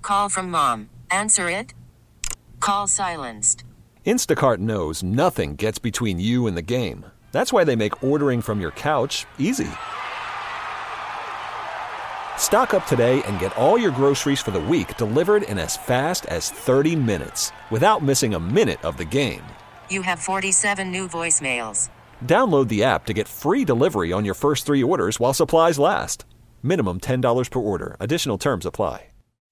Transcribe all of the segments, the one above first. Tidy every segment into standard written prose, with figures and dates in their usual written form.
Call from mom. Answer it. Call silenced. Instacart knows nothing gets between you and the game. That's why they make ordering from your couch easy. Stock up today and get all your groceries for the week delivered in as fast as 30 minutes without missing a minute of the game. You have 47 new voicemails. Download the app to get free delivery on your first 3 orders while supplies last. Minimum $10 per order. Additional terms apply.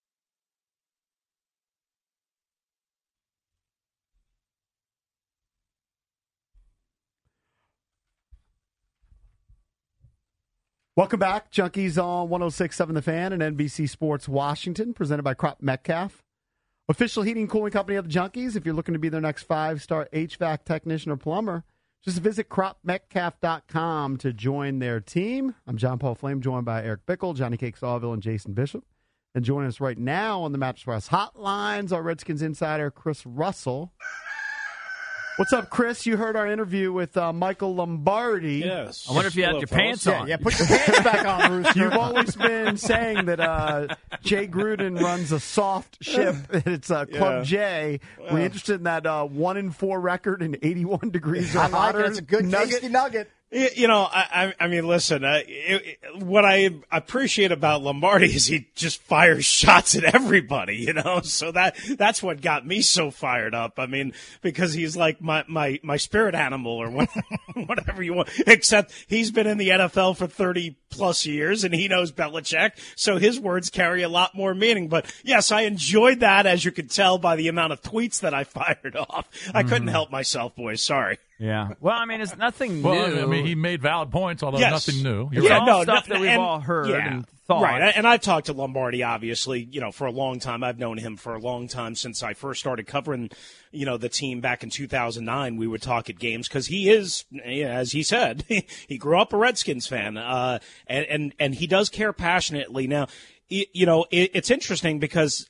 Welcome back. Junkies on 106.7 The Fan and NBC Sports Washington, presented by Crop Metcalf. Official heating and cooling company of the Junkies. If you're looking to be their next 5-star HVAC technician or plumber, just visit cropmetcalf.com to join their team. I'm John Paul Flame, joined by Eric Bickle, Johnny Cake Sawville, and Jason Bishop. And joining us right now on the Mattress Warehouse Hotlines, our Redskins insider, Chris Russell. What's up, Chris? You heard our interview with Michael Lombardi. Yes. I wonder if you had your pants on. Yeah, put your pants back on, Rooster. You've always been saying that Jay Gruden runs a soft ship. It's Club J. We're interested in that 1-4 record and 81 degrees or hotter. That's a good tasty nugget. You know, I mean, listen, what I appreciate about Lombardi is he just fires shots at everybody, you know, so that's what got me so fired up. I mean, because he's like my spirit animal or whatever you want, except he's been in the NFL for 30 plus years and he knows Belichick. So his words carry a lot more meaning. But yes, I enjoyed that, as you could tell by the amount of tweets that I fired off. I couldn't help myself, boys. Sorry. Yeah. Well, I mean, it's nothing new. Well, I mean, he made valid points, although nothing new. It's all stuff that we've all heard and thought. Right. And I've talked to Lombardi, obviously, you know, for a long time. I've known him for a long time since I first started covering, you know, the team back in 2009. We would talk at games because he is, as he said, he grew up a Redskins fan, and he does care passionately. Now, you know, it's interesting because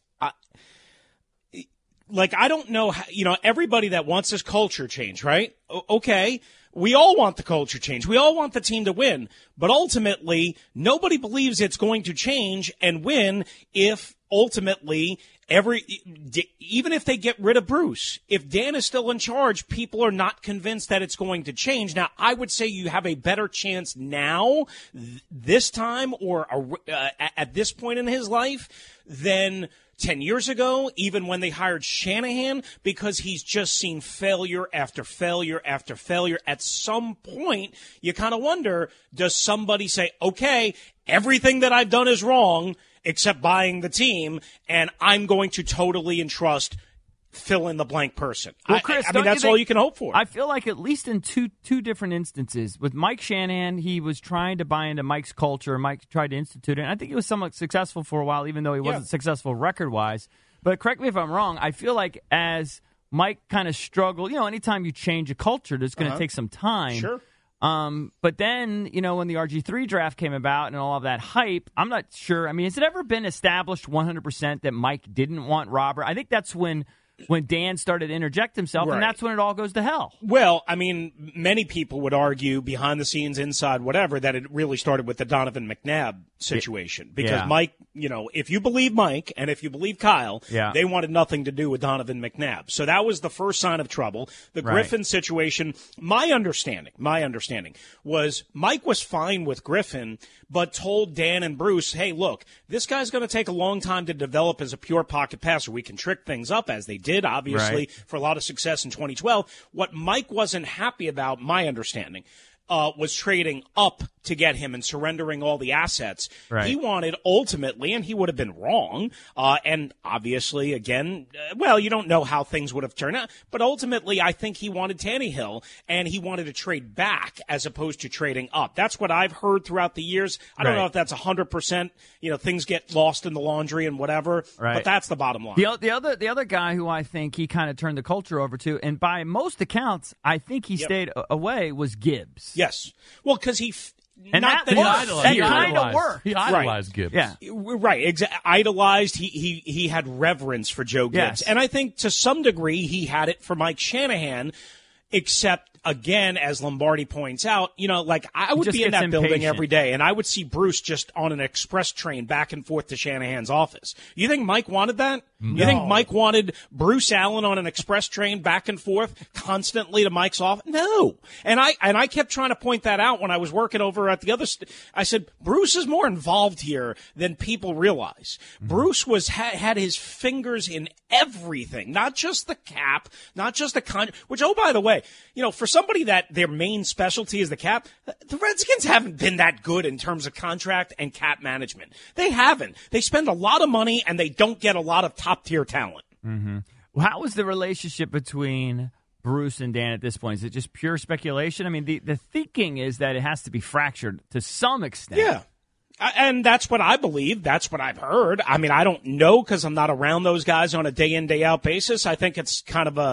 I don't know how, you know, everybody that wants this culture change, right? Okay. We all want the culture change. We all want the team to win. But ultimately, nobody believes it's going to change and win if ultimately even if they get rid of Bruce, if Dan is still in charge, people are not convinced that it's going to change. Now, I would say you have a better chance now, this time, or at this point in his life than 10 years ago, even when they hired Shanahan, because he's just seen failure after failure after failure. At some point, you kind of wonder, does somebody say, okay, everything that I've done is wrong except buying the team, and I'm going to totally entrust fill in the blank person. Well, Chris, I mean, that's all you can hope for. I feel like at least in two different instances, with Mike Shanahan, he was trying to buy into Mike's culture. Mike tried to institute it, and I think he was somewhat successful for a while, even though he wasn't successful record-wise. But correct me if I'm wrong, I feel like as Mike kind of struggled, you know, anytime you change a culture, there's going to take some time. Sure. But then, you know, when the RG3 draft came about and all of that hype, I'm not sure. I mean, has it ever been established 100% that Mike didn't want Robert? I think that's when Dan started to interject himself, and that's when it all goes to hell. Well, I mean, many people would argue behind the scenes, inside, whatever, that it really started with the Donovan McNabb situation. Because Mike, you know, if you believe Mike and if you believe Kyle, they wanted nothing to do with Donovan McNabb. So that was the first sign of trouble. The Griffin situation, my understanding was Mike was fine with Griffin, but told Dan and Bruce, hey, look, this guy's going to take a long time to develop as a pure pocket passer. We can trick things up, as they did, obviously, for a lot of success in 2012. What Mike wasn't happy about, my understanding, was trading up to get him and surrendering all the assets. He wanted ultimately, and he would have been wrong, and obviously, again, well, you don't know how things would have turned out, but ultimately I think he wanted Tannehill, and he wanted to trade back as opposed to trading up. That's what I've heard throughout the years. I don't know if that's 100%, you know, things get lost in the laundry and whatever, but that's the bottom line. The other guy who I think he kind of turned the culture over to, and by most accounts, I think he stayed away, was Gibbs. Yes. Well, because he And not that kind of worked. He idolized Gibbs. Yeah. Right. Idolized. He had reverence for Joe Gibbs. Yes. And I think to some degree he had it for Mike Shanahan, except again, as Lombardi points out, like I would be in that building every day, and I would see Bruce just on an express train back and forth to Shanahan's office. You think Mike wanted that? No. You think Mike wanted Bruce Allen on an express train back and forth constantly to Mike's office? No. And I kept trying to point that out when I was working over at the other. I said, Bruce is more involved here than people realize. Mm-hmm. Bruce had his fingers in everything, not just the cap, not just the which, oh, by the way, for somebody that their main specialty is the cap, the Redskins haven't been that good in terms of contract and cap management. They haven't. They spend a lot of money and they don't get a lot of top-tier talent. Mm-hmm. Well, how is the relationship between Bruce and Dan at this point? Is it just pure speculation? I mean, the thinking is that it has to be fractured to some extent. Yeah. And that's what I believe. That's what I've heard. I mean, I don't know because I'm not around those guys on a day-in, day-out basis. I think it's kind of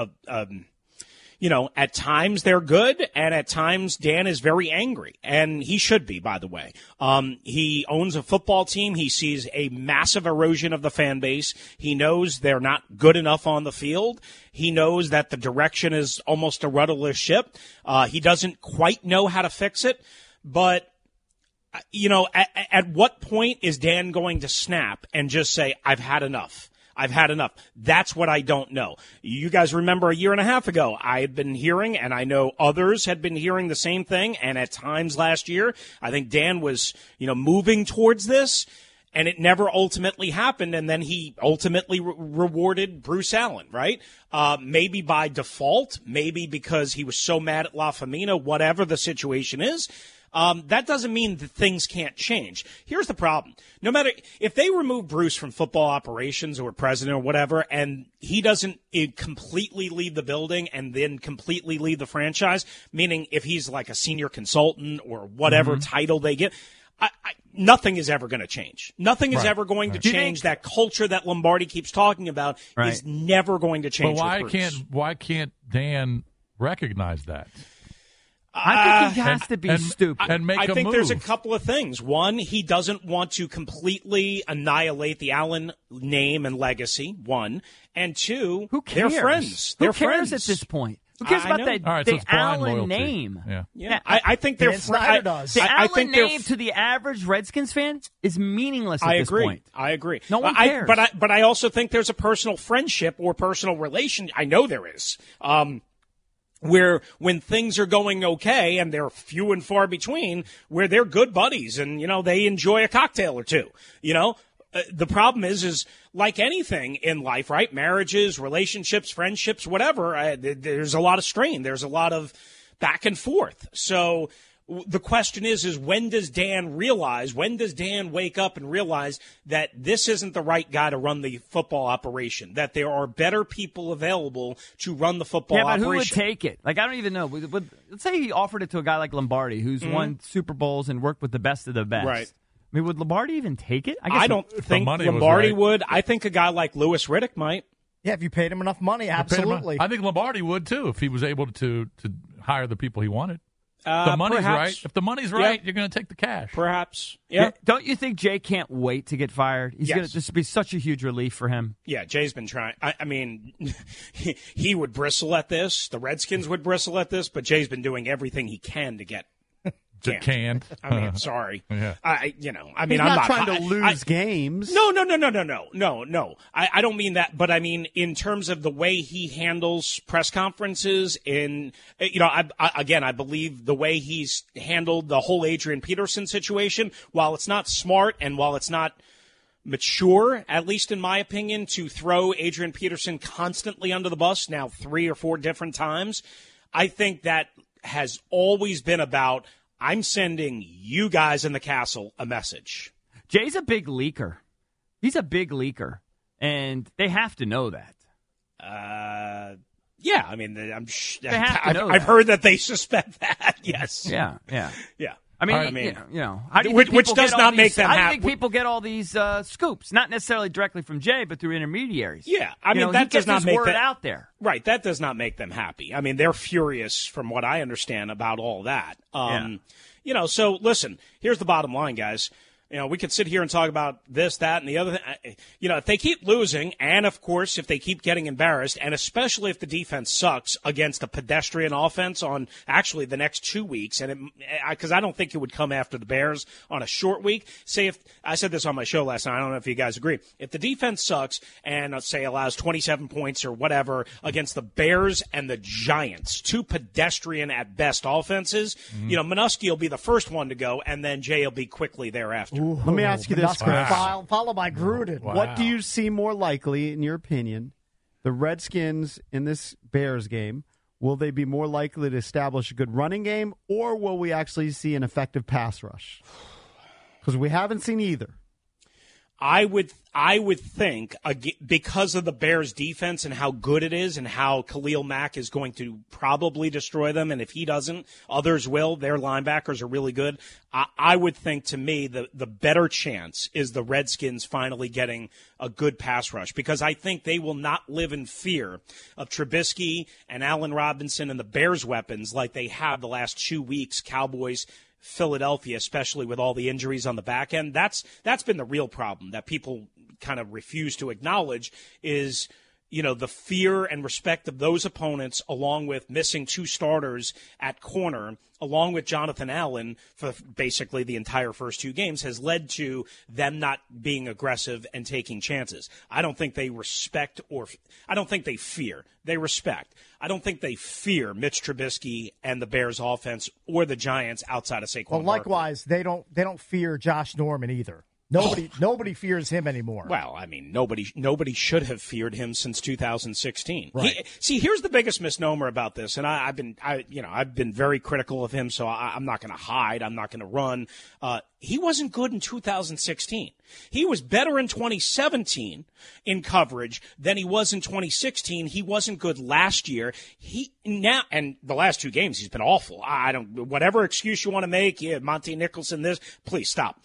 at times they're good, and at times Dan is very angry, and he should be, by the way. He owns a football team. He sees a massive erosion of the fan base. He knows they're not good enough on the field. He knows that the direction is almost a rudderless ship. He doesn't quite know how to fix it, but at what point is Dan going to snap and just say, I've had enough? I've had enough. That's what I don't know. You guys remember a year and a half ago, I had been hearing, and I know others had been hearing the same thing, and at times last year, I think Dan was, moving towards this, and it never ultimately happened, and then he ultimately rewarded Bruce Allen, right? Maybe by default, maybe because he was so mad at La Famina, whatever the situation is. That doesn't mean that things can't change. Here's the problem. No matter if they remove Bruce from football operations or president or whatever, and he doesn't completely leave the building and then completely leave the franchise, meaning if he's like a senior consultant or whatever title they get, nothing is ever going to change. Nothing is ever going to change. That culture that Lombardi keeps talking about is never going to change. But why can't Dan recognize that? I think he has to be stupid and make a move. I think there's a couple of things. One, he doesn't want to completely annihilate the Allen name and legacy. One, and two, who cares? They're friends. Who cares at this point? Who cares about the Allen name? Yeah. I think they're friends. The Allen name to the average Redskins fan is meaningless at this point. I agree. No one cares. But I also think there's a personal friendship or personal relation. I know there is. Where when things are going okay, and they're few and far between, where they're good buddies and, they enjoy a cocktail or two, the problem is like anything in life, right? Marriages, relationships, friendships, whatever, there's a lot of strain. There's a lot of back and forth. So the question is when does Dan wake up and realize that this isn't the right guy to run the football operation, that there are better people available to run the football operation? Yeah, but who would take it? Like, I don't even know. Let's say he offered it to a guy like Lombardi, who's won Super Bowls and worked with the best of the best. Right. I mean, would Lombardi even take it? I don't think Lombardi would. I think a guy like Louis Riddick might. Yeah, if you paid him enough money, absolutely. I think Lombardi would, too, if he was able to hire the people he wanted. The money's right. If the money's right, you're going to take the cash. Perhaps. Yeah. Don't you think Jay can't wait to get fired? He's going to just be such a huge relief for him. Yeah, Jay's been trying. I mean, he would bristle at this. The Redskins would bristle at this, but Jay's been doing everything he can to get canned. I mean, sorry. Yeah. He's not trying to lose games. No. I don't mean that, but I mean in terms of the way he handles press conferences. I believe the way he's handled the whole Adrian Peterson situation, while it's not smart and while it's not mature, at least in my opinion, to throw Adrian Peterson constantly under the bus now 3 or 4 different times, I think that has always been about, I'm sending you guys in the castle a message. Jay's a big leaker. He's a big leaker, and they have to know that. Yeah, I mean, I've heard that they suspect that. Yes. Yeah. I mean, how do you which does not make them happy. How do you think people get all these scoops? Not necessarily directly from Jay, but through intermediaries. Yeah, I mean, that does not make word out there. Right, that does not make them happy. I mean, they're furious, from what I understand, about all that. So listen, here's the bottom line, guys. we could sit here and talk about this, that, and the other thing. If they keep losing, and of course, if they keep getting embarrassed, and especially if the defense sucks against a pedestrian offense on actually the next 2 weeks, and because I don't think it would come after the Bears on a short week. Say if I said this on my show last night, I don't know if you guys agree. If the defense sucks and say allows 27 points or whatever against the Bears and the Giants, two pedestrian at best offenses, Manusky will be the first one to go, and then Jay will be quickly thereafter. Let me ask you this, Chris. Followed by Gruden. Wow. What do you see more likely, in your opinion, the Redskins in this Bears game? Will they be more likely to establish a good running game, or will we actually see an effective pass rush? Because we haven't seen either. I would think, because of the Bears' defense and how good it is and how Khalil Mack is going to probably destroy them, and if he doesn't, others will. Their linebackers are really good. I would think, to me, the better chance is the Redskins finally getting a good pass rush, because I think they will not live in fear of Trubisky and Allen Robinson and the Bears' weapons like they have the last 2 weeks, Cowboys, Philadelphia, especially with all the injuries on the back end. That's been the real problem that people kind of refuse to acknowledge is, the fear and respect of those opponents, along with missing two starters at corner, along with Jonathan Allen for basically the entire first two games, has led to them not being aggressive and taking chances. I don't think they respect, or I don't think they fear. They respect. I don't think they fear Mitch Trubisky and the Bears offense or the Giants outside of Saquon. Well, likewise, they don't fear Josh Norman either. Nobody fears him anymore. Well, I mean, nobody should have feared him since 2016. Right. Here's the biggest misnomer about this, and I've been very critical of him, so I'm not going to hide. I'm not going to run. He wasn't good in 2016. He was better in 2017 in coverage than he was in 2016. He wasn't good last year. And the last two games he's been awful. Whatever excuse you want to make, Monte Nicholson, please stop.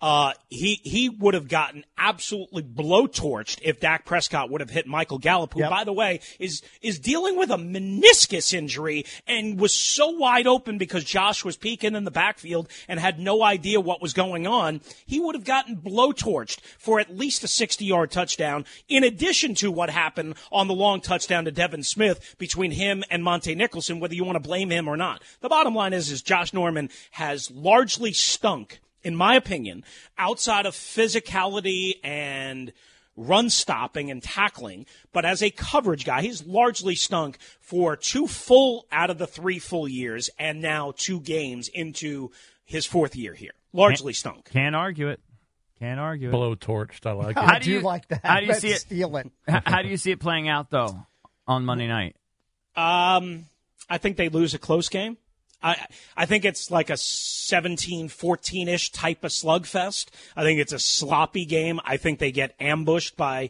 He would have gotten absolutely blowtorched if Dak Prescott would have hit Michael Gallup, who, by the way, is dealing with a meniscus injury and was so wide open because Josh was peeking in the backfield and had no idea what was going on. He would have gotten blowtorched for at least a 60-yard touchdown, in addition to what happened on the long touchdown to Devin Smith between him and Monte Nicholson, whether you want to blame him or not. The bottom line is Josh Norman has largely stunk, in my opinion, outside of physicality and run stopping and tackling. But as a coverage guy, he's largely stunk for 2 full out of the 3 full years, and now 2 games into his 4th year here. Largely stunk. Can't argue it. Blowtorched, I like it. I do like that. How do you see it? Steal it. How do you see it playing out, though, on Monday night? I think they lose a close game. I think it's like a 17-14-ish type of slugfest. I think it's a sloppy game. I think they get ambushed by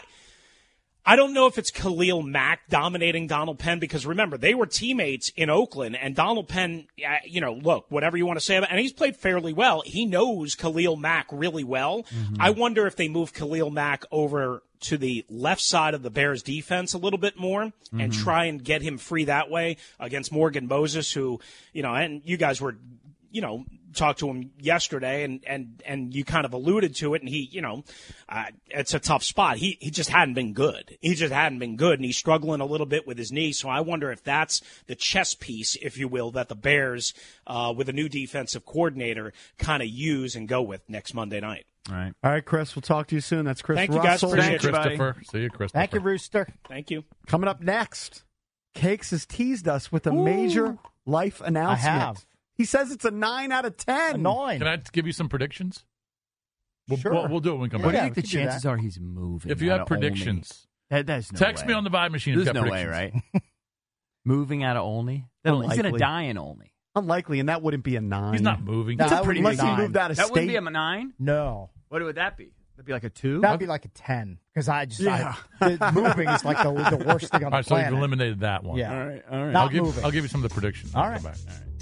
I don't know if it's Khalil Mack dominating Donald Penn, because remember, they were teammates in Oakland, and Donald Penn, look, whatever you want to say about it, and he's played fairly well. He knows Khalil Mack really well. Mm-hmm. I wonder if they move Khalil Mack over to the left side of the Bears defense a little bit more and try and get him free that way against Morgan Moses, who, and you guys were, talked to him yesterday, and you kind of alluded to it, and he, it's a tough spot. He just hadn't been good. And he's struggling a little bit with his knee, so I wonder if that's the chess piece, if you will, that the Bears, with a new defensive coordinator, kind of use and go with next Monday night. All right, Chris, we'll talk to you soon. That's Chris Russell. Thank you, guys. Appreciate you, Christopher. See you, Christopher. Thank you, Rooster. Thank you. Coming up next, Cakes has teased us with a major life announcement. I have. He says it's a 9 out of 10. A 9. Can I give you some predictions? Sure. We'll do it when we come back. back. What do you think the chances are he's moving? If you have predictions, there's no text way. me on the Vibe machine. There's no way, right? Moving out of Olney? He's going to die in Olney. Unlikely, and that wouldn't be a 9. He's not moving. That's a pretty big 9. He moved out of state. That wouldn't be a 9? No. What would that be? That'd be like a 2? That'd be like a 10. Because moving is like the worst thing on the planet. So you've eliminated that one. Yeah. All right. Not moving. I'll give you some of the predictions. All right. Come back. All right.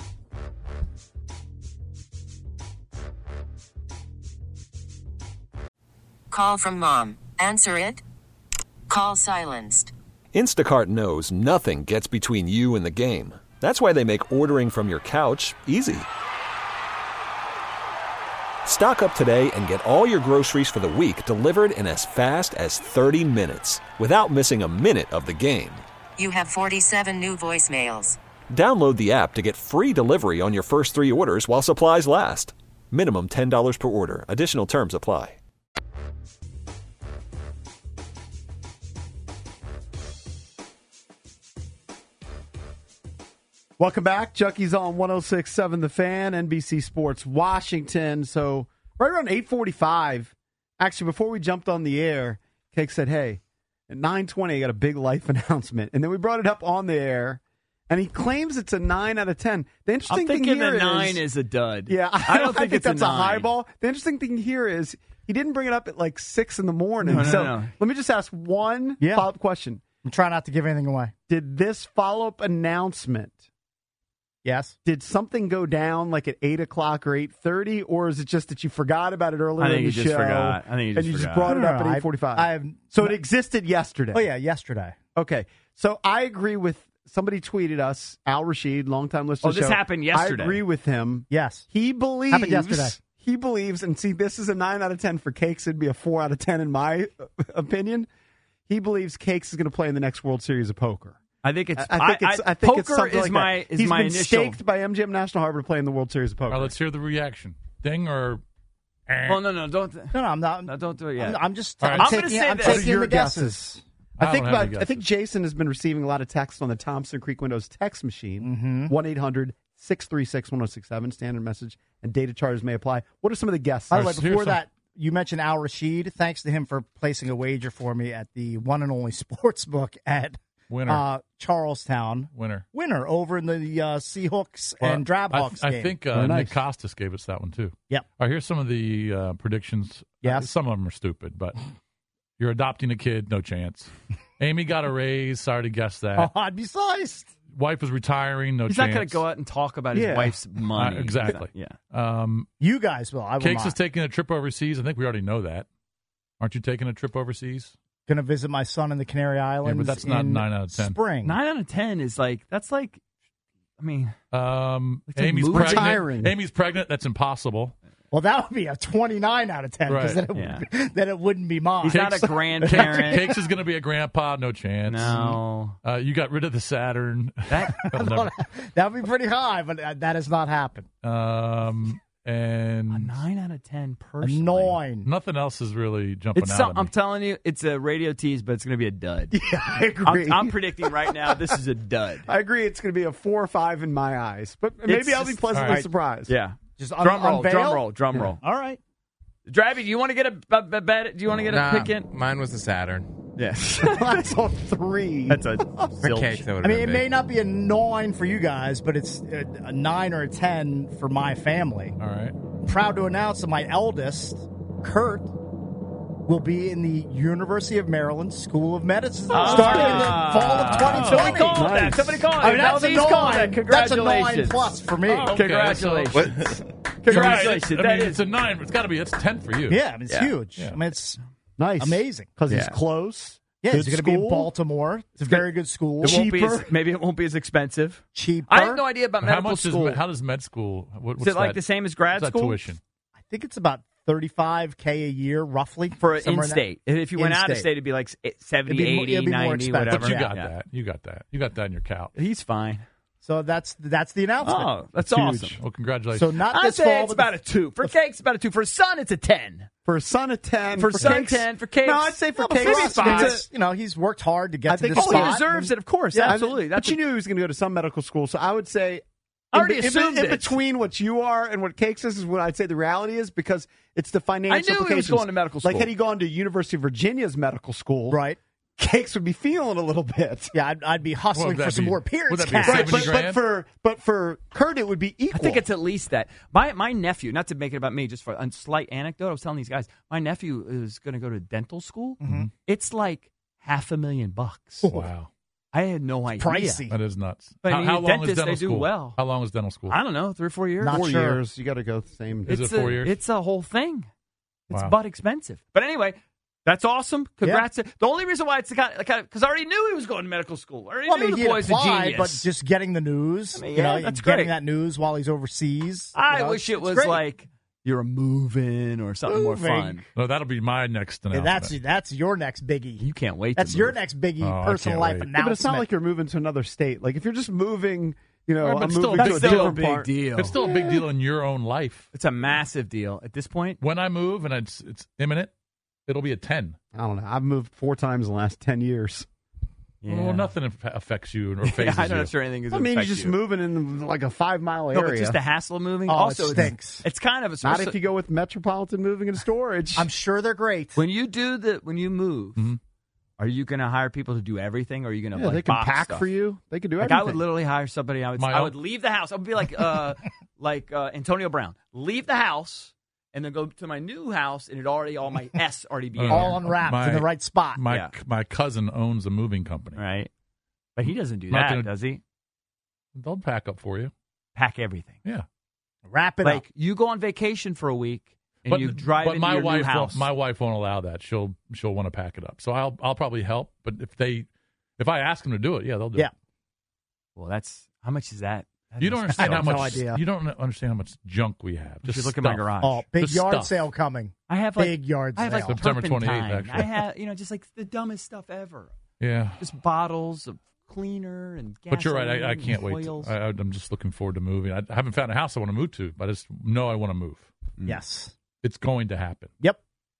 Call from mom. Answer it. Call silenced. Instacart knows nothing gets between you and the game. That's why they make ordering from your couch easy. Stock up today and get all your groceries for the week delivered in as fast as 30 minutes without missing a minute of the game. You have 47 new voicemails. Download the app to get free delivery on your first 3 orders while supplies last. Minimum $10 per order. Additional terms apply. Welcome back. Junkies on 106.7 The Fan, NBC Sports Washington. So right around 8:45, actually before we jumped on the air, Cake said, hey, at 9:20 I got a big life announcement. And then we brought it up on the air, and he claims it's a 9 out of 10. The interesting thing here is... 9 is a dud. Yeah, I don't think it's that's a high ball. The interesting thing here is he didn't bring it up at like 6 in the morning. No. Let me just ask one follow-up question. I'm trying not to give anything away. Did this follow-up announcement... Yes. Did something go down like at 8 o'clock or 8:30, or is it just that you forgot about it earlier in the show? Forgot. I think you just brought it up at 8:45. So it existed yesterday. Oh yeah, yesterday. Okay, so I agree with somebody tweeted us, Al Rashid, longtime listener. Oh, this happened yesterday. I agree with him. Yes, he believes. Happened yesterday. He believes, and see, this is a 9 out of 10 for Cakes. It'd be a 4 out of 10 in my opinion. He believes Cakes is going to play in the next World Series of Poker. I think it's. I think poker it's something is like my that. is my He's been initial. staked by MGM National Harbor to play in the World Series of Poker. All right, let's hear the reaction. Ding or? Well, no, don't. No, I'm not. No, don't do it yet. I'm just. All right. I'm gonna say I'm this. taking Your the guesses. I think Jason has been receiving a lot of texts on the Thompson Creek Windows text machine. 1-800-636-1067, standard message, and data charges may apply. What are some of the guesses? By the way, before that, you mentioned Al Rashid. Thanks to him for placing a wager for me at the one and only sportsbook at Charlestown. Winner over in the Seahawks and Drabhawks game. I think Nick Costas gave us that one, too. Yep. All right, here's some of the predictions. Yes. Some of them are stupid, but you're adopting a kid, no chance. Amy got a raise. Sorry to guess that. Oh, I'd be sliced. Wife was retiring, no He's chance. not going to go out and talk about his wife's money. Exactly. Yeah. You guys will. I will Cakes not. is taking a trip overseas. I think we already know that. Aren't you taking a trip overseas? Going to visit my son in the Canary Islands. Yeah, but that's not 9 out of 10. Spring. 9 out of 10 is like that's like. I mean, Amy's movie. pregnant. Retiring. Amy's pregnant. That's impossible. Well, that would be a 29 out of 10 because then it wouldn't be mine. he's not a grandparent. Cakes is going to be a grandpa. No chance. No. You got rid of the Saturn. That would be pretty high, but that has not happened. And a 9 out of 10 personally. A 9. Nothing else is really jumping It's out at me. I'm telling you, it's a radio tease, but it's going to be a dud. Yeah, I agree. I'm predicting right now this is a dud. I agree. It's going to be a 4 or 5 in my eyes, but maybe I'll be pleasantly surprised. Yeah. Just drum roll. Yeah. All right. Dravy, do you want to get a bet? Do you want to get a pick in? Mine was the Saturn. Yes. That's a 3. That's a For Cakes, that would I have mean, it been may big. not be a 9 for you guys, but it's a 9 or a 10 for my family. All right. Proud to announce that my eldest, Kurt, will be in the University of Maryland School of Medicine starting in the fall of 2020. Somebody called that. I mean, that's a 9. Congratulations. That's a 9 plus for me. Oh, okay. Congratulations. Congratulations. It's a 9. It's got to be. It's 10 for you. Yeah, I mean, it's huge. Yeah. I mean, it's Nice. amazing. Because he's close. Yeah, Good he's going to be in school. Baltimore. It's a very good school. Maybe it won't be as expensive. Cheaper. I have no idea about How medical much school. how does med school? What's Is it like that? the same as grad What's that school? tuition? I think it's about $35K a year, roughly. For somewhere in-state. If you went out of In-state. state, it'd be like 70, It'd be 80, more 90, expensive. whatever. But you got Yeah. that. You got that. You got that in your couch. He's fine. So that's the announcement. Oh, that's Huge. awesome. Well, congratulations. So not I'd this say fall, it's but about a 2. For Cakes, it's about a 2. For Son, it's a 10. For a son, a 10. For son, Cakes, 10. For Cakes. No, I'd say for but Cakes, for it's us, he's worked hard to get I to think this it's Oh, spot. he deserves it, of course. Yeah, Absolutely. But you knew he was going to go to some medical school, so I would say I already in assumed in it. between what you are and what Cakes is what I'd say the reality is, because it's the financial I knew he was implications. going to medical school. Like, had he gone to University of Virginia's medical school, Right. Cakes would be feeling a little bit. Yeah, I'd be hustling Would that for some be- more would appearance that be cash. Right, 70 grand? but for Kurt, it would be equal. I think it's at least that. My nephew, not to make it about me, just for a slight anecdote, I was telling these guys, my nephew is going to go to dental school. Mm-hmm. It's like $500,000. Wow. I had no idea. Pricey. That is nuts. But I mean, how long dentists, is dental they do school? well. How long is dental school? I don't know, 3 or 4 years. Not 4 sure. years. You got to go the same. Is it 4 years? It's a whole thing. It's Wow. butt expensive. But anyway, that's awesome. Congrats. The only reason why it's the kind of because I already knew he was going to medical school. I already Well, I knew mean, the he boy's a applied, genius. but just getting the news, I mean, you yeah, know, that's getting great. that news while he's overseas. I you know, wish it it's was great. like you're moving or something more fun. No, that'll be my next announcement. Yeah, that's your next biggie. You can't wait. That's your next biggie personal life announcement. Yeah, but it's not like you're moving to another state. Like if you're just moving, but still, that's still a big deal. It's still a big deal in your own life. It's a massive deal at this point. When I move and it's imminent, it'll be a 10. I don't know. I've moved 4 times in the last 10 years. Yeah. Well, nothing affects you or phases I'm not you. sure anything is. You're just moving in like a 5-mile area. No, it's just the hassle of moving. Oh, also, it stinks. It's kind of a not if you go with Metropolitan Moving and Storage. I'm sure they're great. When you move, are you going to hire people to do everything, or are you going to they can box pack stuff? for you. They can do everything. I would literally hire somebody. I would leave the house. I would be like Antonio Brown. Leave the house. And then go to my new house, and all my S already be all unwrapped in the right spot. My cousin owns a moving company. Right. But he doesn't do that, does he? They'll pack up for you. Pack everything. Yeah. Wrap it up. Like you go on vacation for a week, and you drive into your new house. My wife won't allow that. She'll want to pack it up. So I'll probably help. But if I ask them to do it, yeah, they'll do it. Well, how much is that? You don't understand how much. No idea. You don't understand how much junk we have. Just look at my garage. Oh, big yard sale coming. I have big yard sale. I have like September 28th. Actually, I have just like the dumbest stuff ever. Yeah, just bottles of cleaner and gasoline. But you're right. I can't wait. I'm just looking forward to moving. I haven't found a house I want to move to, but I just know I want to move. Yes, it's going to happen. Yep.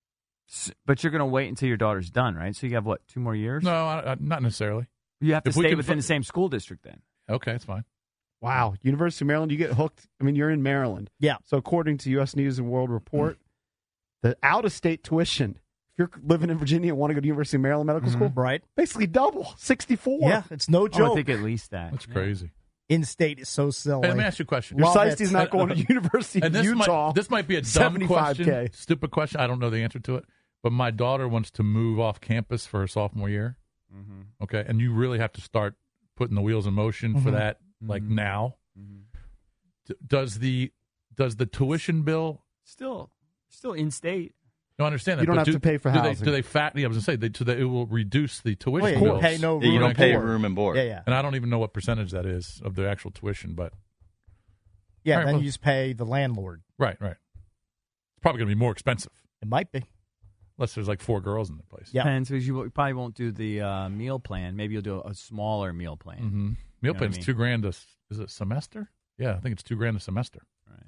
But you're going to wait until your daughter's done, right? So you have 2 more years? No, not necessarily. You have to stay within the same school district then. Okay, that's fine. Wow. University of Maryland, you get hooked. I mean, you're in Maryland. Yeah. So according to U.S. News and World Report, the out-of-state tuition, if you're living in Virginia and want to go to University of Maryland Medical School, right, basically double, 64. Yeah, it's no joke. I think at least that. That's crazy. In-state is so silly. Hey, let me ask you a question. Your Seisty's not going to University of Utah. This might be a dumb question, stupid question. I don't know the answer to it. But my daughter wants to move off campus for her sophomore year. Mm-hmm. Okay, and you really have to start putting the wheels in motion for that, like now. Mm-hmm. Does the tuition bill still in state? No, I understand that. You don't have to pay for housing. Do they fatten? I was going to say it will reduce the tuition. Well, bills. You pay no room you don't pay board. room and board. Yeah. And I don't even know what percentage that is of the actual tuition, but then you just pay the landlord. Right. It's probably going to be more expensive. It might be. Unless there's like 4 girls in the place. Yeah. Depends, because you probably won't do the meal plan. Maybe you'll do a smaller meal plan. Mm-hmm. Meal plan's $2,000 is it a semester? Yeah, I think it's $2,000 a semester. Right.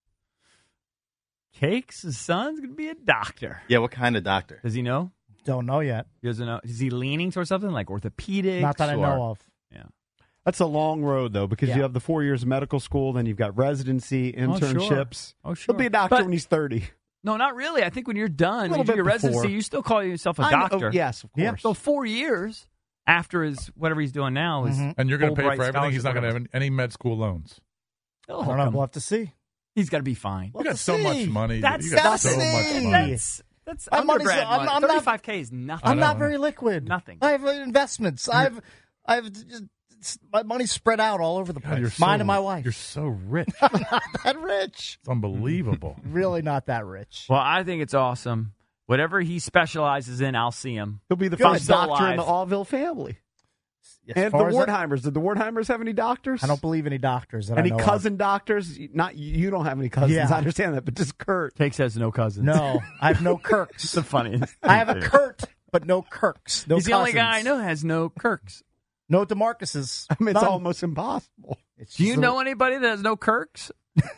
Cake's son's going to be a doctor. Yeah, what kind of doctor? Does he know? Don't know yet. He doesn't know. Is he leaning towards something like orthopedics? Not that I know of. Yeah. That's a long road, though, because you have the 4 years of medical school, then you've got residency, internships. Oh, sure. He'll be a doctor when he's 30. No, not really. I think when you're done, you do your residency, you still call yourself a doctor. Yes, of course. Yeah. So 4 years after whatever he's doing now is and you're going to pay for everything. He's not going to have any med school loans. I don't know. We'll have to see. He's got to be fine. You got so much money. That's you got so much money. That's undergrad money. I'm 35K is nothing. I'm not very liquid. Nothing. I have investments. I've just my money's spread out all over the place. God, Mine and my wife. You're so rich. I'm not that rich. It's unbelievable. Really not that rich. Well, I think it's awesome. Whatever he specializes in, I'll see him. He'll be the first doctor in the Allville family. And the Wertheimers. Did the Wertheimers have any doctors? I don't believe any doctors. Any cousin doctors? Not you. Don't have any cousins. Yeah. I understand that, but just Kurt. Cakes has no cousins. No, I have no Kirks. It's the funniest. I have a Kurt, but no Kirks. No He's cousins. the only guy I know that has no Kirks. No DeMarcuses. I mean, it's almost impossible. Do you know anybody that has no Kirks?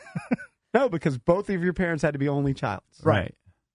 No, because both of your parents had to be only child. Right.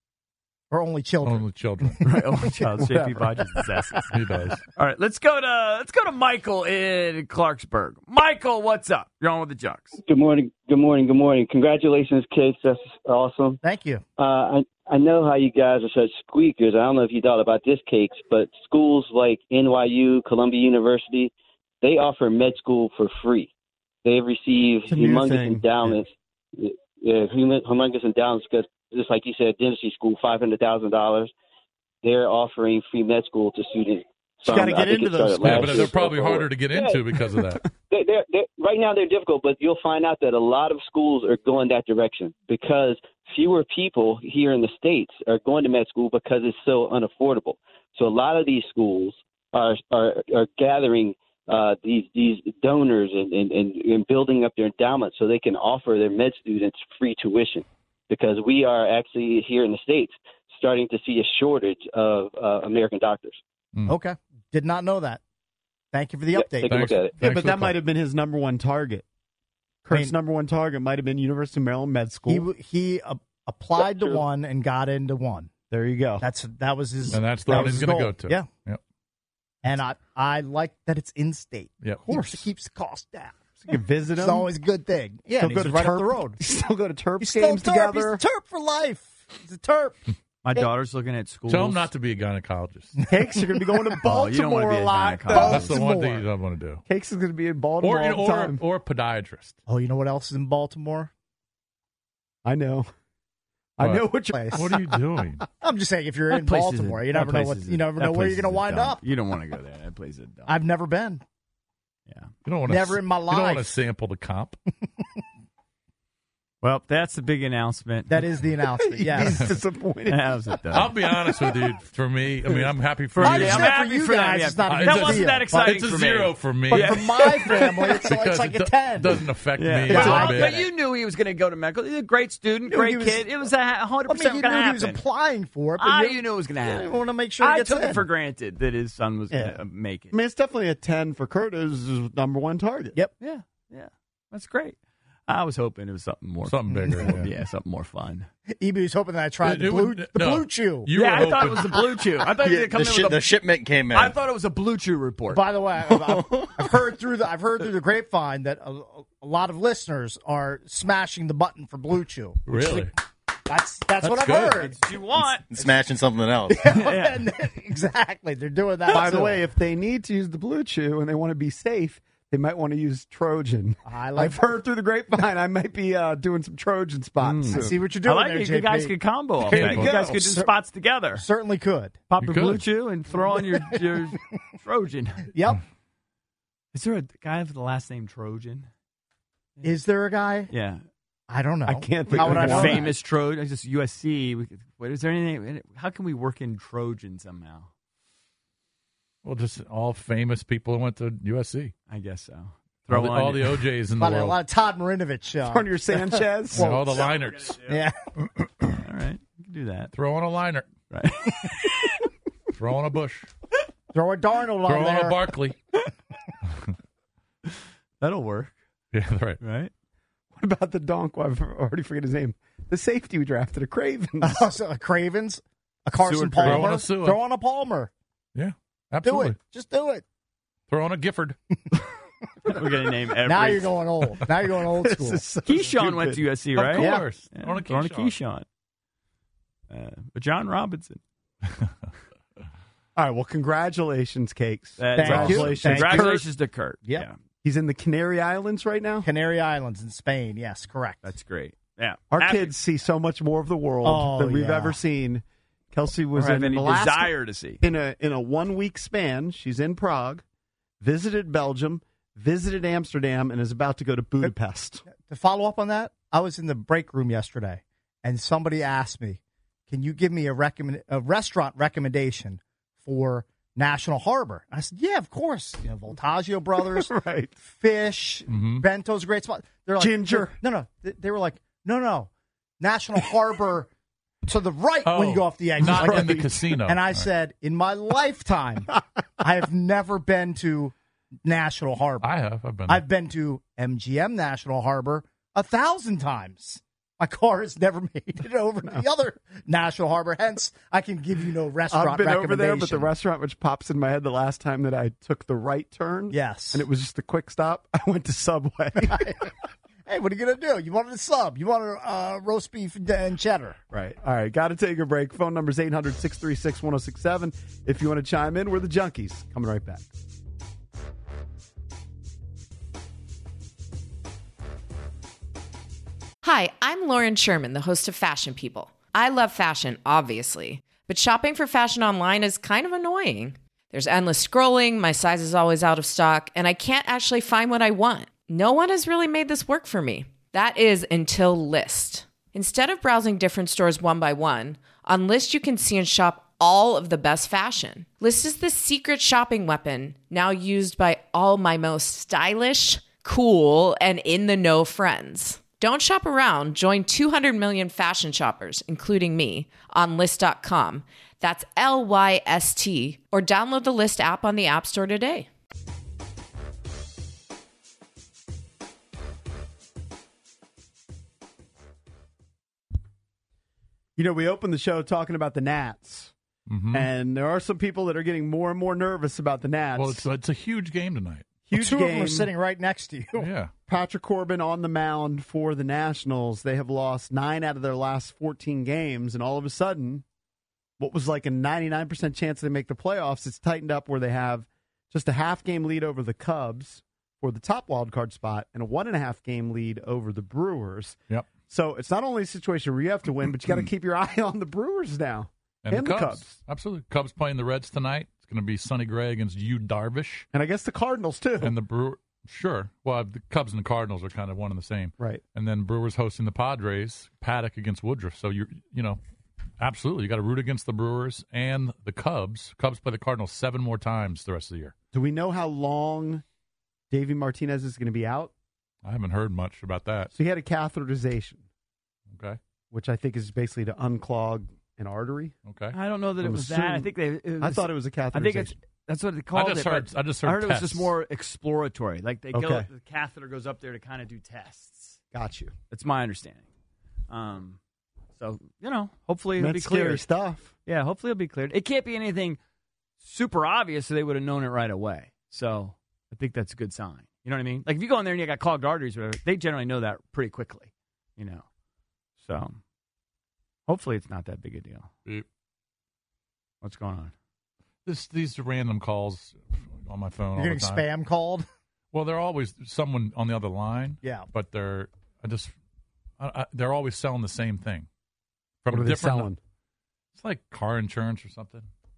Or only children. Only children. Right, only child. JP Bodges possesses. He does. All right, let's go to Michael in Clarksburg. Michael, what's up? You're on with the Jux. Good morning. Congratulations, Cakes. That's awesome. Thank you. I know how you guys are such squeakers. I don't know if you thought about this, Cakes, but schools like NYU, Columbia University, they offer med school for free. They receive humongous endowments. Yeah, humongous endowments because, just like you said, dentistry school, $500,000. They're offering free med school to students. You got to get into those. Yeah, but they're probably harder to get into because of that. They're, right now they're difficult, but you'll find out that a lot of schools are going that direction because fewer people here in the States are going to med school because it's so unaffordable. So a lot of these schools are gathering these donors and building up their endowment so they can offer their med students free tuition. because we are actually here in the States starting to see a shortage of American doctors. Okay. Did not know that. Thank you for the update. Take a look at it. Yeah, but that might have been his number one target. Kurt's number one target might have been University of Maryland Med School. He applied to one and got into one. There you go. That was his. And that's the one he's going to go to. Yeah. Yep. And I like that it's in state. Yep. Of course, it keeps the cost down. So you can visit him. It's always a good thing. Yeah, still go to right Terp, up the road. Still go to Terp He's games still Terp. together. He's a Terp for life. He's a Terp. My daughter's looking at schools. Tell him not to be a gynecologist. Cakes are going to be going to Baltimore a lot. That's the one thing you don't want to do. Cakes is going to be in Baltimore all the time. Or a podiatrist. Oh, you know what else is in Baltimore? I know. I know which place. What are you doing? I'm just saying, if you're in Baltimore, you never know where you're going to wind up. You don't want to go there. That place is dumb. I've never been. Yeah, you don't want never in my life. You don't want to sample the comp. Well, that's the big announcement. That is the announcement. Yeah, he's disappointed. I'll be honest with you. For me, I mean, I'm happy for you. I'm happy for you guys. It's not that wasn't that exciting. It's a 0 for me. But for my family, it's like a 10. It doesn't affect me. But you knew he was going to go to medical. He's a great student, great kid. It was 100% going to happen. He was applying for it. But you knew it was going to happen. You want to make sure I took it for granted that his son was going to make it. I mean, it's definitely a 10 for Kurt. It was his number one target. Yep. Yeah. That's great. I was hoping it was something bigger. Yeah, something more fun. EB was hoping that I tried the Blue Chew. I thought it was the Blue Chew. I thought the shipment came in. I thought it was a Blue Chew report. By the way, I've heard through the grapevine that a lot of listeners are smashing the button for Blue Chew. Really? That's what I've good. heard. That's what you want. Smashing something else. Exactly. They're doing that. By the way, if they need to use the Blue Chew and they want to be safe, they might want to use Trojan. I've heard through the grapevine I might be doing some Trojan spots. I see what you're doing. I like there, it. JP. You guys could combo all There that. you You go. guys could do spots together. Certainly could. Pop a Blue Chew and throw on your Trojan. Yep. Is there a guy with the last name Trojan? Is there a guy? Yeah. I don't know. I can't think How of would I know famous Trojan. Just USC. Is there anything? How can we work in Trojan somehow? Well, just all famous people who went to USC. I guess so. Throw all the OJs in the world. A lot of Todd Marinovich. On your Sanchez. All the liners. Yeah. All right. You can do that. Throw on a liner. Right. Throw on a Bush. Throw a Darnold Throw on there. on a Barkley. That'll work. Yeah, right. Right. What about the donk? Well, I've already forget his name. The safety we drafted, a Cravens. A Cravens. A Carson Throw Palmer. on a Sua. Throw on a Palmer. Yeah, Do absolutely. it. Just do it. Throw on a Gifford. We're going to name every. Now you're going old. Now you're going old school. So Keyshawn went to USC, right? Of course. Yeah. Throw on a Throw on a Keyshawn. Keyshawn. But John Robinson. All right. Well, congratulations, Cakes. Congratulations. Congratulations to Kurt. Yep. Yeah. He's in the Canary Islands right now. Canary Islands in Spain. Yes, correct. That's great. Yeah. Our kids see so much more of the world than we've ever seen. Kelsey was in any Alaska desire to see in a 1 week span. She's in Prague, visited Belgium, visited Amsterdam, and is about to go to Budapest. To follow up on that, I was in the break room yesterday, and somebody asked me, "Can you give me a restaurant recommendation for National Harbor?" I said, "Yeah, of course. You know, Voltaggio Brothers, right? Fish, Bento's a great spot." They're like, Ginger. No. They were like, no. National Harbor to the right when you go off the exit. Not like in the casino. And I said, in my lifetime, I have never been to National Harbor. I have. I've been there. I've been to MGM National Harbor 1,000 times. My car has never made it over to the other National Harbor. Hence, I can give you no restaurant I've been over there, recommendation. but the restaurant which pops in my head the last time that I took the right turn, Yes. and it was just a quick stop, I went to Subway. Hey, what are you going to do? You wanted a sub. You wanted roast beef and cheddar. Right. All right. Got to take a break. Phone number is 800-636-1067. If you want to chime in, we're the Junkies. Coming right back. Hi, I'm Lauren Sherman, the host of Fashion People. I love fashion, obviously, but shopping for fashion online is kind of annoying. There's endless scrolling, my size is always out of stock, and I can't actually find what I want. No one has really made this work for me. That is until Lyst. Instead of browsing different stores one by one, on Lyst you can see and shop all of the best fashion. Lyst is the secret shopping weapon now used by all my most stylish, cool, and in-the-know friends. Don't shop around. Join 200 million fashion shoppers, including me, on Lyst.com. That's LYST. Or download the Lyst app on the App Store today. You know, we opened the show talking about the Nats. Mm-hmm. And there are some people that are getting more and more nervous about the Nats. Well, it's a huge game tonight. Huge two game. of them are sitting right next to you. Yeah. Patrick Corbin on the mound for the Nationals. They have lost 9 out of their last 14 games, and all of a sudden, what was like a 99% chance they make the playoffs, it's tightened up where they have just a half-game lead over the Cubs for the top wildcard spot and a 1.5-game lead over the Brewers. Yep. So it's not only a situation where you have to win, but you got to keep your eye on the Brewers now. And the Cubs. Absolutely. Cubs playing the Reds tonight. It's going to be Sonny Gray against Yu Darvish. And I guess the Cardinals, too. And the Brewers. Sure. Well, the Cubs and the Cardinals are kind of one and the same. Right. And then Brewers hosting the Padres, Paddock against Woodruff. So, you know, absolutely. You got to root against the Brewers and the Cubs. Cubs play the Cardinals 7 more times the rest of the year. Do we know how long Davey Martinez is going to be out? I haven't heard much about that. So he had a catheterization. Okay. Which I think is basically to unclog an artery. Okay. I don't know that it was that. I think I thought it was a catheterization. I think that's what they called it. I just heard it was just more exploratory. Like they go, Okay. the catheter goes up there to kind of do tests. Got you. That's my understanding. So you know, hopefully it'll be That's cleared. scary stuff. Yeah, hopefully it'll be cleared. It can't be anything super obvious, so they would have known it right away. So I think that's a good sign. You know what I mean? Like if you go in there and you got clogged arteries, or whatever, they generally know that pretty quickly. You know, so hopefully it's not that big a deal. Beep. What's going on? These random calls on my phone. You're all getting the time. spam called? Well, they're always someone on the other line. Yeah. But they're always selling the same thing. From What are they different, selling? It's like car insurance or something.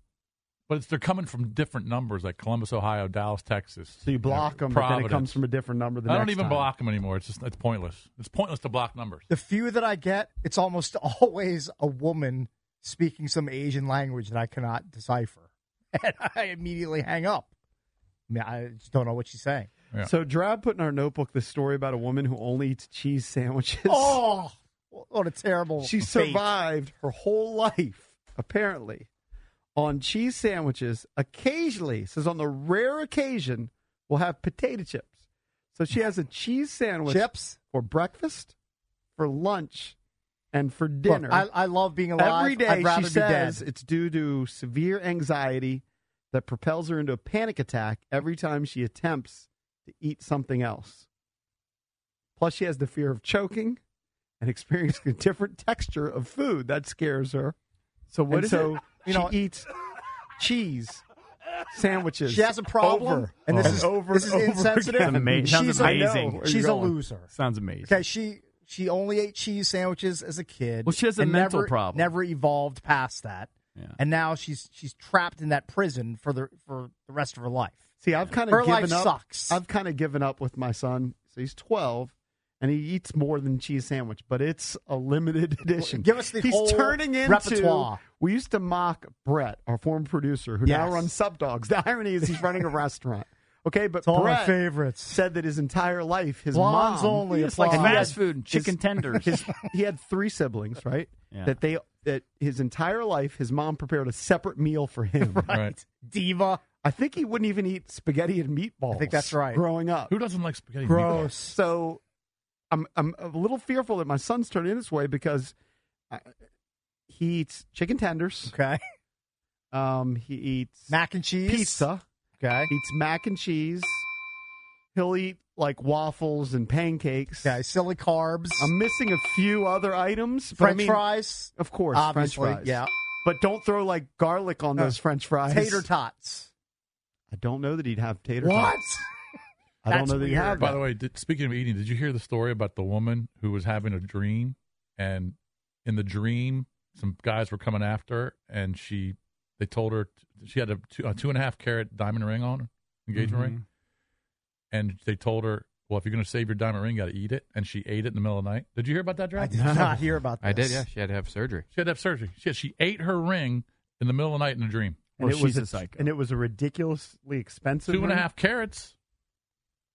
But they're coming from different numbers, like Columbus, Ohio, Dallas, Texas. So you block them, but then it comes from a different number the I next don't even time. block them anymore. It's pointless. It's pointless to block numbers. The few that I get, it's almost always a woman speaking some Asian language that I cannot decipher. And I immediately hang up. I mean, I just don't know what she's saying. Yeah. So Drab put in our notebook this story about a woman who only eats cheese sandwiches. Oh, what a terrible She fate. survived her whole life, apparently, on cheese sandwiches. Occasionally, says on the rare occasion, will have potato chips. So she has a cheese sandwich Chips? for breakfast, for lunch, and for dinner. Look, I love being alive. Every day I'd rather she be says dead. it's due to severe anxiety that propels her into a panic attack every time she attempts to eat something else. Plus, she has the fear of choking and experiencing a different texture of food. That scares her. So what is so it? She eats cheese sandwiches. She has a problem, over and this is insensitive. again. Sounds amazing. Where She's you're a going. loser. Sounds amazing. Okay, she only ate cheese sandwiches as a kid. Well, she has a and mental never, problem. Never evolved past that. Yeah. And now she's trapped in that prison for the rest of her life. See, I've kind Her of life given up. sucks. I've kind of given up with my son. So he's 12, and he eats more than cheese sandwich, but it's a limited edition. Give us the He's whole turning into. repertoire. We used to mock Brett, our former producer, who now Yes. runs Sub Dogs. The irony is he's running a restaurant. Okay, but It's all my Brett favorites. said that his entire life, his Blondes mom only It's like apply. fast food, and chicken tenders. he had 3 siblings, right? Yeah. That his entire life, his mom prepared a separate meal for him. Right. Diva. I think he wouldn't even eat spaghetti and meatballs. I think that's right. Growing up, Who doesn't like spaghetti? Gross. so I'm a little fearful that my son's turning this way because he eats chicken tenders. Okay. He eats Mac and cheese. pizza. Okay. Eats mac and cheese. He'll eat like waffles and pancakes. Okay. Silly carbs. I'm missing a few other items. but French fries. Of course, Obviously. French fries. Yeah. But don't throw like garlic on those French fries. Tater tots. I don't know that he'd have tater What? tots. I don't That's know that he'd weird. have By that. the way, speaking of eating, did you hear the story about the woman who was having a dream, and in the dream, some guys were coming after her, and they told her she had a 2.5 carat diamond ring on her, engagement ring, and they told her, well, if you're going to save your diamond ring, you got to eat it, and she ate it in the middle of the night. Did you hear about that, I Drake? did not hear about this. I did, yeah. She had to have surgery. She had to have surgery. She ate her ring in the middle of the night in a dream. And Well, it was she's a psycho. And it was a ridiculously expensive 2.5 carats.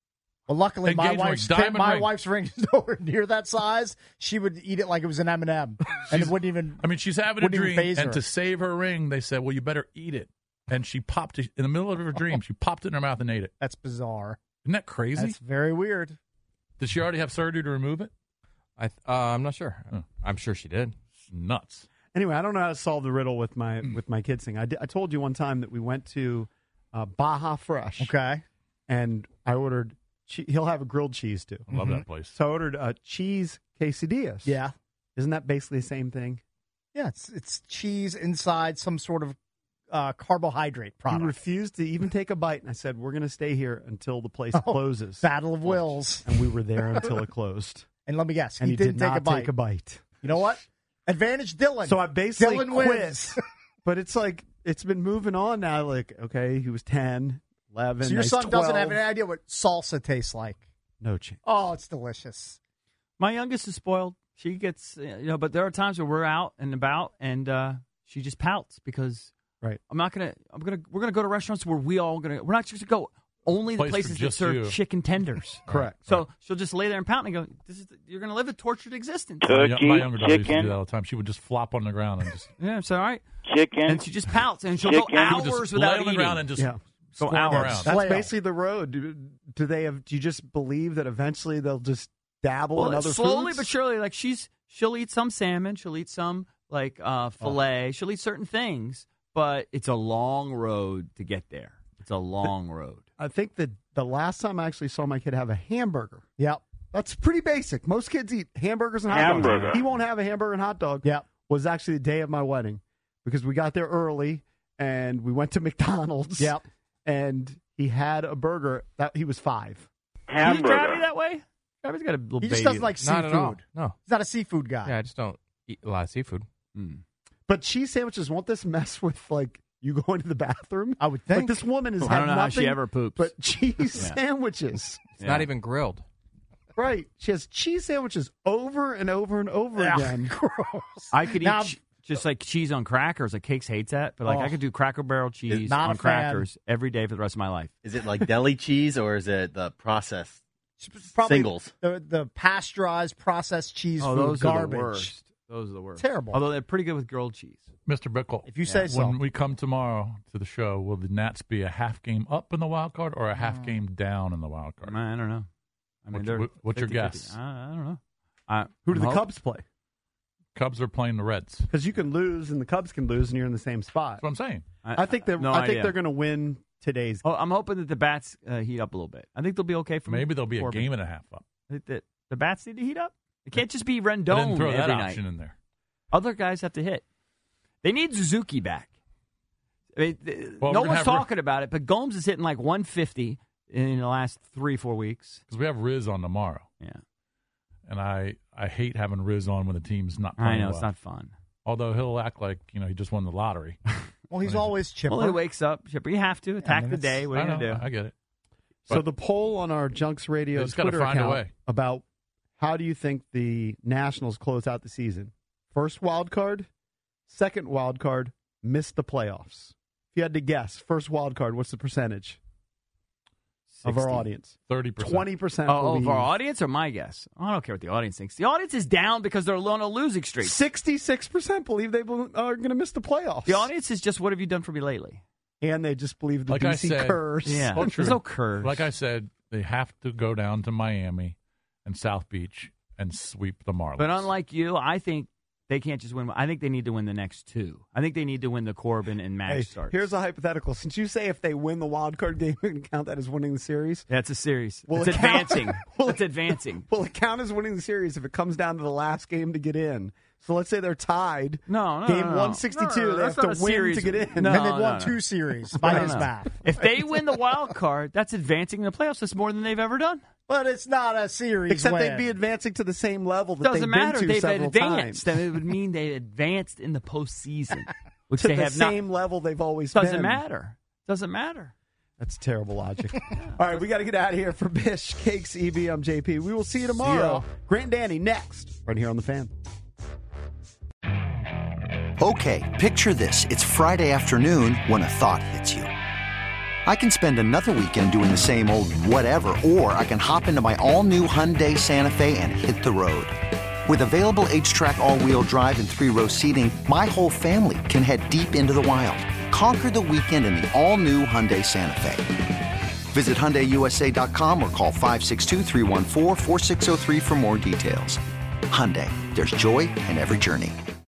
Well, luckily, my ring. wife's ring is nowhere near that size. She would eat it like it was an M&M, and it wouldn't even. I mean, she's having a dream, and to save her ring, they said, "Well, you better eat it." And she popped it in the middle of her dream. She popped it in her mouth and ate it. That's bizarre. Isn't that crazy? That's very weird. Did she already have surgery to remove it? I'm not sure. I'm sure she did. It's nuts. Anyway, I don't know how to solve the riddle with my kids thing. I told you one time that we went to Baja Fresh. Okay. And I ordered. He'll have a grilled cheese too. I love that place. So I ordered cheese quesadillas. Yeah. Isn't that basically the same thing? Yeah, it's cheese inside some sort of carbohydrate product. He refused to even take a bite, and I said, "We're going to stay here until the place closes." Battle of wills. And we were there until it closed. And let me guess, he didn't did not take a bite. You know what? Advantage Dylan. So I basically Dylan quit. wins. But it's like it's been moving on now. Like, okay, he was 10, 11. So your son 12. doesn't have any idea what salsa tastes like. No chance. Oh, it's delicious. My youngest is spoiled. She gets, but there are times where we're out and about, and she just pouts because we're gonna go to restaurants where we're not just gonna go only the places that serve chicken tenders. Correct. So she'll just lay there and pout and go, you're gonna live a tortured existence. Turkey, my younger daughter used to do that all the time. She would just flop on the ground and just it's all right. Chicken. And she just pouts and she'll go hours without lay on the ground and just go hours around. That's basically the road. Do you just believe that eventually they'll just dabble in other slowly foods? but surely, like she'll eat some salmon, she'll eat some filet, she'll eat certain things, but it's a long road to get there. It's a long road. I think that the last time I actually saw my kid have a hamburger. Yep. That's pretty basic. Most kids eat hamburgers and hot dogs. He won't have a hamburger and hot dog. Yep. Was actually the day of my wedding because we got there early and we went to McDonald's. Yep. And he had a burger. That he was 5. Hamburger. Is Krabby that way? Krabby's got a little baby. He just doesn't like seafood. Not at all. No. He's not a seafood guy. Yeah, I just don't eat a lot of seafood. But cheese sandwiches, won't this mess with, like, you going to the bathroom? I would think. Like, this woman has I don't know how she nothing ever poops. but cheese sandwiches. It's not even grilled. Right. She has cheese sandwiches over and over and over again. Gross. I could eat just like cheese on crackers. Like Cakes hates that, but I could do Cracker Barrel cheese on crackers every day for the rest of my life. Is it like deli cheese or is it the processed Probably singles? The pasteurized processed cheese food those garbage. Are the worst. Those are the worst. Terrible. Although they're pretty good with grilled cheese. Mr. Bickle, if you say so. When we come tomorrow to the show, will the Nats be a half game up in the wild card or a half game down in the wild card? I don't know. I mean, what's your 50-50. guess? I don't know. Who do the Cubs play? Cubs are playing the Reds. Because you can lose and the Cubs can lose and you're in the same spot. That's what I'm saying. I think they're going to win today's game. I'm hoping that the bats heat up a little bit. I think they'll be okay for Maybe they'll be a game and a half up. I think that the bats need to heat up. It can't just be Rendon I didn't throw that every option night. in there. Other guys have to hit. They need Suzuki back. I mean, Well, no one's talking about it, but Gomes is hitting like 150 in the last 3-4 weeks. Because we have Riz on tomorrow. Yeah. And I hate having Riz on when the team's not playing I know, well. it's not fun. Although he'll act like, he just won the lottery. Well, he's always chipper. Well, he wakes up, chipper. You have to attack the day. What are you going to do? I get it. So the poll on our Junks Radio Twitter account about how do you think the Nationals close out the season? First wild card, second wild card, missed the playoffs. If you had to guess, first wild card, what's the percentage 60. of our audience? 30%. 20%. Of our audience or my guess? I don't care what the audience thinks. The audience is down because they're on a losing streak. 66% believe they are going to miss the playoffs. The audience is just, what have you done for me lately? And they just believe the like DC curse. Yeah, true. There's no curse. Like I said, they have to go down to Miami and South Beach and sweep the Marlins. But unlike you, I think they can't just win. I think they need to win the next 2. I think they need to win the Corbin and Max starts. Here's a hypothetical. Since you say if they win the wild card game, we can count that as winning the series. That's a series. It's advancing. It's advancing. Will it count as winning the series if it comes down to the last game to get in? So let's say they're tied. No. Game 162, they have to win to get in. And they've won 2 series by his math. If they win the wild card, that's advancing in the playoffs. That's more than they've ever done. But it's not a series Except win. they'd be advancing to the same level that Doesn't they've matter. been to They've several advanced. times. It would mean they advanced in the postseason, which to they the have same level they've always not. been. Doesn't matter. Doesn't matter. That's terrible logic. All right, we got to get out of here. For Bish, Cakes, EB, I'm JP. We will see you tomorrow. Grant and Danny next, right here on The Fan. Okay, picture this. It's Friday afternoon when a thought hits you. I can spend another weekend doing the same old whatever, or I can hop into my all-new Hyundai Santa Fe and hit the road. With available H-Track all-wheel drive and 3-row seating, my whole family can head deep into the wild. Conquer the weekend in the all-new Hyundai Santa Fe. Visit HyundaiUSA.com or call 562-314-4603 for more details. Hyundai, there's joy in every journey.